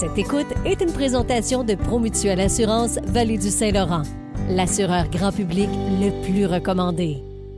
Cette écoute est une présentation de Promutuelle Assurance Vallée du Saint-Laurent, l'assureur grand public le plus recommandé.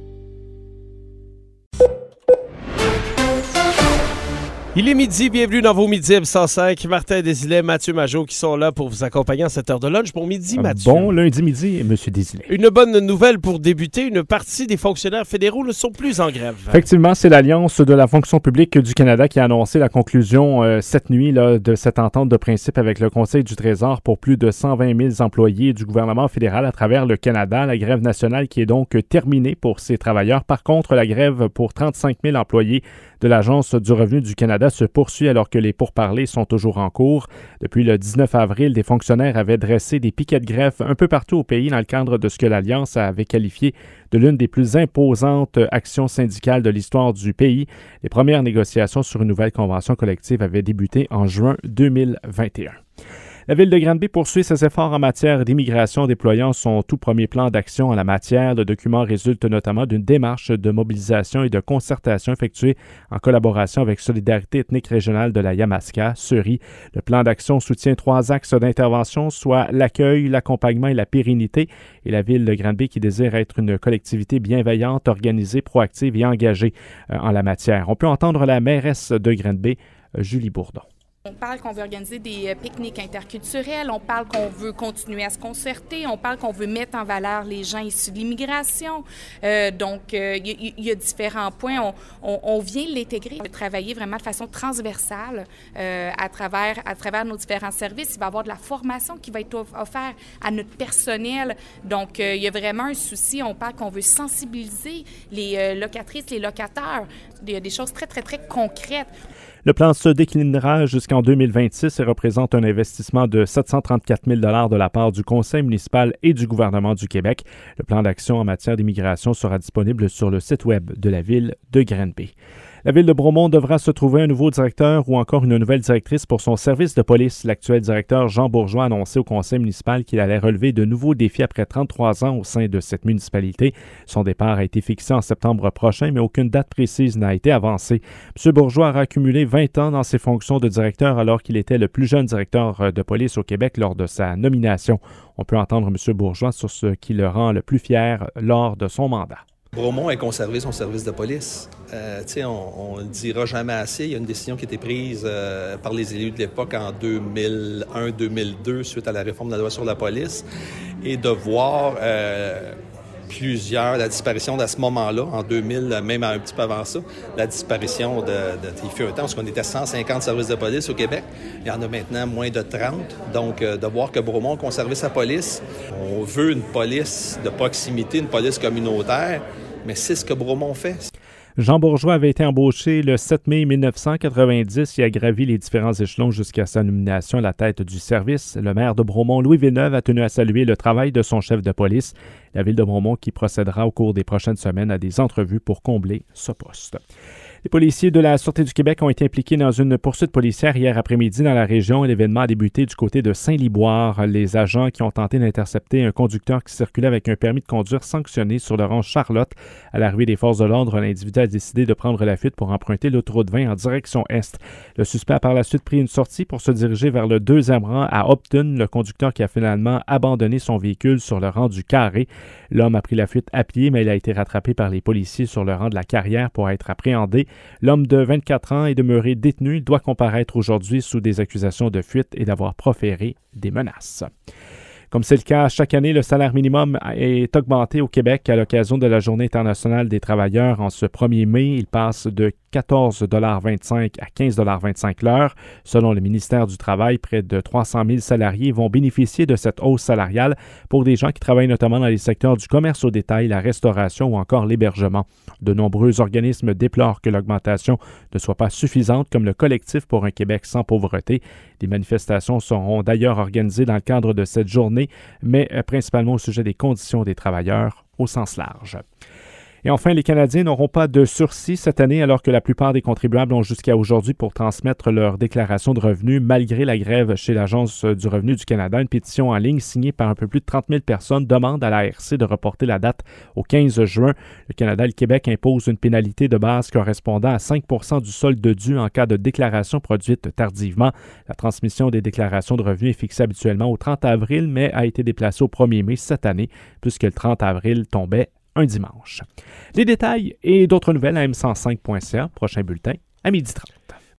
Il est midi, bienvenue dans vos Midi M105. Martin Desilets, Mathieu Majot qui sont là pour vous accompagner en cette heure de lunch. Bon midi, Mathieu. Bon lundi midi, M. Desilets. Une bonne nouvelle pour débuter, une partie des fonctionnaires fédéraux ne sont plus en grève. Effectivement, c'est l'Alliance de la fonction publique du Canada qui a annoncé la conclusion cette nuit de cette entente de principe avec le Conseil du Trésor pour plus de 120 000 employés du gouvernement fédéral à travers le Canada. La grève nationale qui est donc terminée pour ces travailleurs. Par contre, la grève pour 35 000 employés de l'Agence du revenu du Canada se poursuit alors que les pourparlers sont toujours en cours. Depuis le 19 avril, des fonctionnaires avaient dressé des piquets de grève un peu partout au pays dans le cadre de ce que l'Alliance avait qualifié de l'une des plus imposantes actions syndicales de l'histoire du pays. Les premières négociations sur une nouvelle convention collective avaient débuté en juin 2021. La Ville de Granby poursuit ses efforts en matière d'immigration, déployant son tout premier plan d'action en la matière. Le document résulte notamment d'une démarche de mobilisation et de concertation effectuée en collaboration avec Solidarité ethnique régionale de la Yamaska, SERI. Le plan d'action soutient 3 axes d'intervention, soit l'accueil, l'accompagnement et la pérennité. Et la Ville de Granby qui désire être une collectivité bienveillante, organisée, proactive et engagée en la matière. On peut entendre la mairesse de Granby, Julie Bourdon. On parle qu'on veut organiser des pique-niques interculturels, on parle qu'on veut continuer à se concerter, on parle qu'on veut mettre en valeur les gens issus de l'immigration. Donc, il y a différents points. On vient l'intégrer, travailler vraiment de façon transversale à travers nos différents services. Il va y avoir de la formation qui va être offerte à notre personnel. Donc, il y a vraiment un souci. On parle qu'on veut sensibiliser les locatrices, les locataires. Il y a des choses très, très, très concrètes. Le plan se déclinera jusqu'en 2026 et représente un investissement de 734 000 $ de la part du Conseil municipal et du gouvernement du Québec. Le plan d'action en matière d'immigration sera disponible sur le site web de la Ville de Granby. La Ville de Bromont devra se trouver un nouveau directeur ou encore une nouvelle directrice pour son service de police. L'actuel directeur Jean Bourgeois a annoncé au conseil municipal qu'il allait relever de nouveaux défis après 33 ans au sein de cette municipalité. Son départ a été fixé en septembre prochain, mais aucune date précise n'a été avancée. M. Bourgeois aura accumulé 20 ans dans ses fonctions de directeur alors qu'il était le plus jeune directeur de police au Québec lors de sa nomination. On peut entendre M. Bourgeois sur ce qui le rend le plus fier lors de son mandat. Bromont a conservé son service de police. On ne le dira jamais assez. Il y a une décision qui a été prise par les élus de l'époque en 2001-2002 suite à la réforme de la loi sur la police et de voir la disparition à ce moment-là, en 2000, même un petit peu avant ça, la disparition il fut un temps parce qu'on était 150 services de police au Québec. Il y en a maintenant moins de 30. Donc, de voir que Bromont a conservé sa police. On veut une police de proximité, une police communautaire, mais c'est ce que Bromont fait. Jean Bourgeois avait été embauché le 7 mai 1990 et a gravi les différents échelons jusqu'à sa nomination à la tête du service. Le maire de Bromont, Louis Villeneuve, a tenu à saluer le travail de son chef de police. La Ville de Bromont qui procédera au cours des prochaines semaines à des entrevues pour combler ce poste. Les policiers de la Sûreté du Québec ont été impliqués dans une poursuite policière hier après-midi dans la région. L'événement a débuté du côté de Saint-Liboire. Les agents qui ont tenté d'intercepter un conducteur qui circulait avec un permis de conduire sanctionné sur le rang Charlotte. À l'arrivée des forces de l'ordre, l'individu a décidé de prendre la fuite pour emprunter l'autoroute 20 en direction est. Le suspect a par la suite pris une sortie pour se diriger vers le 2e rang à Upton. Le conducteur qui a finalement abandonné son véhicule sur le rang du Carré. L'homme a pris la fuite à pied, mais il a été rattrapé par les policiers sur le rang de la Carrière pour être appréhendé. L'homme de 24 ans est demeuré détenu. Il doit comparaître aujourd'hui sous des accusations de fuite et d'avoir proféré des menaces. Comme c'est le cas chaque année, le salaire minimum est augmenté au Québec à l'occasion de la Journée internationale des travailleurs en ce 1er mai. Il passe de 14,25 à 15,25 l'heure. Selon le ministère du Travail, près de 300 000 salariés vont bénéficier de cette hausse salariale pour des gens qui travaillent notamment dans les secteurs du commerce au détail, la restauration ou encore l'hébergement. De nombreux organismes déplorent que l'augmentation ne soit pas suffisante, comme le Collectif pour un Québec sans pauvreté. Des manifestations seront d'ailleurs organisées dans le cadre de cette journée, mais principalement au sujet des conditions des travailleurs au sens large. Et enfin, les Canadiens n'auront pas de sursis cette année alors que la plupart des contribuables ont jusqu'à aujourd'hui pour transmettre leur déclaration de revenus malgré la grève chez l'Agence du revenu du Canada. Une pétition en ligne signée par un peu plus de 30 000 personnes demande à l'ARC de reporter la date au 15 juin. Le Canada et le Québec imposent une pénalité de base correspondant à 5 % du solde dû en cas de déclaration produite tardivement. La transmission des déclarations de revenus est fixée habituellement au 30 avril, mais a été déplacée au 1er mai cette année puisque le 30 avril tombait un dimanche. Les détails et d'autres nouvelles à m105.ca. Prochain bulletin à 12h30.